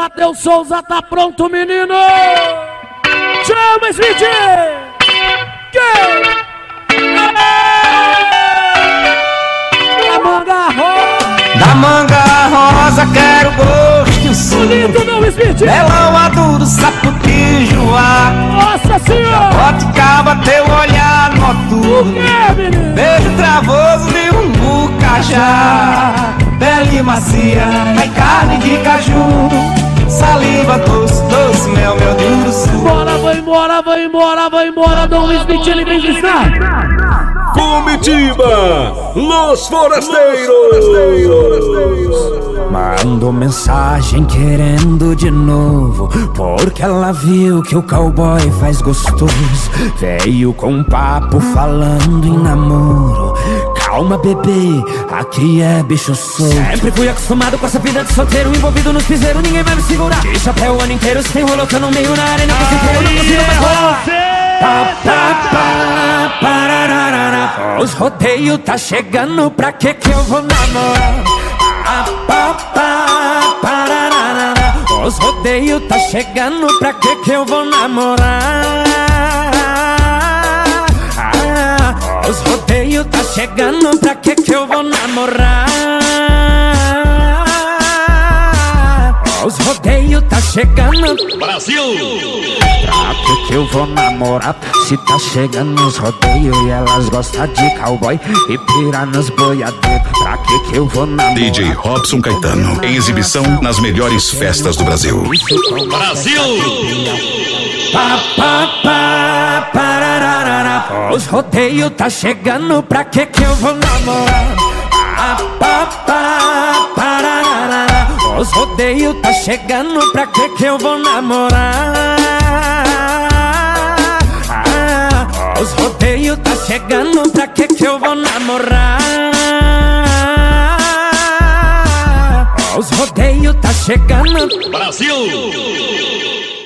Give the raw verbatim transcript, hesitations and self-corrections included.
Matheus Souza tá pronto, menino! Chama esse D J! Da manga rosa! Da manga rosa quero gosto e o suco. Bonito não, Smith! Melão maduro, sapuquijoá. Nossa senhora! Jaboticaba, teu olhar O noturno. que, menino? Beijo travoso de um bucajá. Pele macia, ai carne de caju. Saliva doce, doce, mel, meu duro sul. Bora, vai embora, vai embora, vai embora, Dom Smith, ele vem de estar. Comitiva Los Forasteiros. Mandou mensagem querendo de novo, porque ela viu que o cowboy faz gostoso. Veio com um papo falando em namoro. Calma, bebê, aqui é bicho solto. Sempre fui acostumado com essa vida de solteiro, envolvido nos piseiros, ninguém vai me segurar. De chapéu o ano inteiro, se tem rolo, eu no meio na arena, que se for, eu não consigo mais rolar. Pa, pa, pa, pararara. Os rodeios tá chegando, pra que que eu vou namorar? Pa, pa, pa, pararara. Os rodeios tá chegando, pra que que eu vou namorar? Ah, os rodeios tá chegando, pra que que eu vou namorar? Os rodeios tá chegando, Brasil! pra que que eu vou namorar? Se tá chegando os rodeios e elas gostam de cowboy e pira nos boiadeiros. Pra que que eu vou namorar? D J Robson Caetano, em exibição nas melhores festas do Brasil. Brasil! Pa, pa, pa, pararara. Os rodeios tá chegando, pra que que eu vou namorar? Pa, pa, pa, pararara. Os rodeios tá chegando, pra que que eu vou namorar? Ah, os rodeios tá chegando, pra que que eu vou namorar? Os rodeios tá chegando, Brasil!